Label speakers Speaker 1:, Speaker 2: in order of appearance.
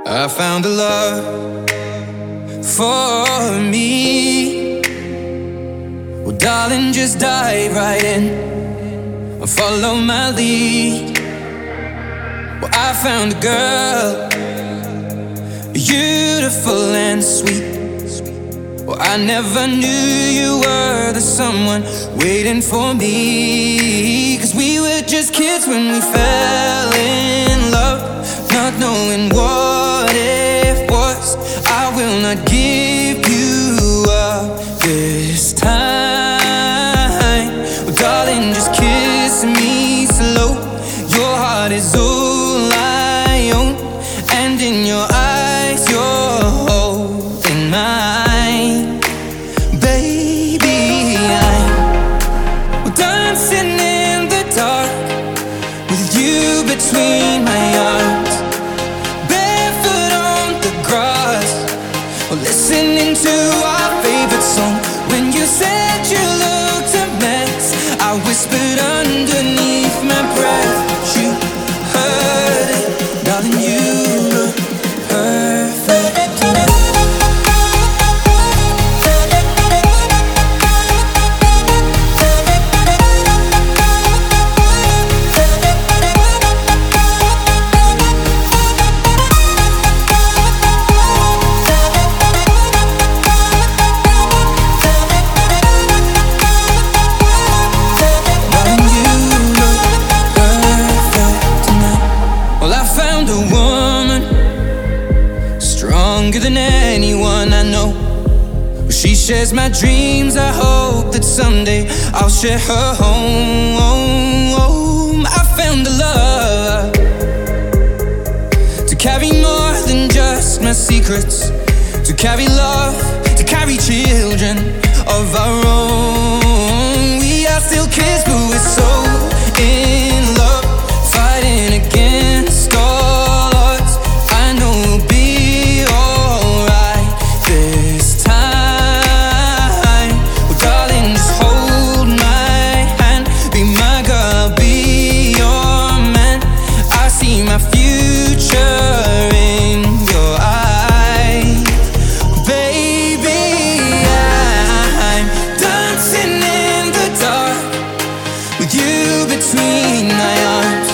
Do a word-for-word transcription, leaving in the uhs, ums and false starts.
Speaker 1: I found a love for me. Well, darling, just dive right in and follow my lead. Well, I found a girl, beautiful and sweet. Well, I never knew you were the someone waiting for me. Cause we were just kids when we fell in love, not knowing what it was. I will not give you up this time. Well, darling, just kiss me slow. Your heart is all I own, and in your eyes you're holding mine. Baby, I'm dancing in the dark with you between my arms, barefoot on the grass, or listening to our favorite song. When you said you looked a mess, I whispered underneath my breath, but you heard it, darling, you look perfect tonight. Stronger than anyone I know. She shares my dreams. I hope that someday I'll share her home. I found a love to carry more than just my secrets, to carry love, to carry children of our own. We are still kids, but we're so in love, fighting against all odds. I know we'll be between my arms,